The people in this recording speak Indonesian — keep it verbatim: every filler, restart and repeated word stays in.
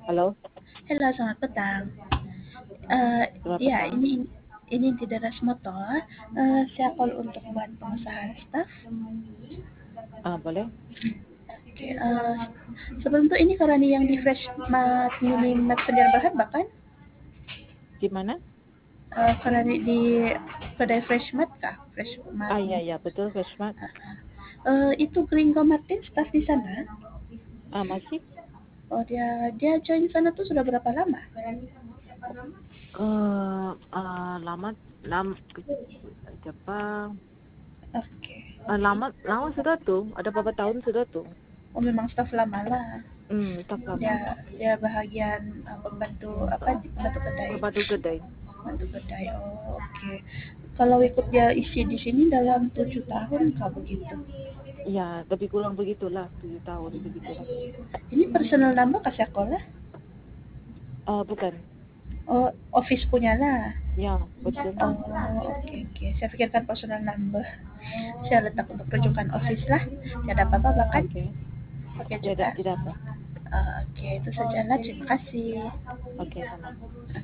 Halo, Halo, selamat petang. Eee, selamat ya, petang. ini ini di Deras Motor, eee, saya call untuk buat pengusahaan staff. Ah, boleh? Oke, eee, sebelum itu ini Karani yang di Freshmart Mini Mart Sediaan Berhad bahkan, Di mana? eee, Karani di kedai Freshmart kah? Freshmart Ah, iya, Mini. iya, betul, Freshmart. Eee, itu Gringo Martin staff di sana? Ah, masih? Oh, dia dia join sana tuh sudah berapa lama? Eh, ah, lama, lama, Jepang. Oke. Ah, lama, lama sudah tuh. Ada beberapa tahun sudah tuh. Oh, memang staff lama lah. Hmm, tak lama. Dia dia bahagian, eee, pembantu apa, pembantu kedai. Berbatu kedai. Pembantu kedai, oh oke. Kalau ikut dia isi di sini dalam tujuh tahun kah begitu? Ya, lebih kurang begitulah, tujuh tahun begitulah. Ini personal number kah sekolah? Ah, bukan. Oh, office punya lah. Ya, betul. Oh, oke oke. Saya pikirkan personal number. Saya letak untuk rujukan office lah. Tidak apa-apa bahkan Oke. pakai Tidak, juga. tidak apa. Eh, oke, itu sajalah. Terima kasih. Oke, sama.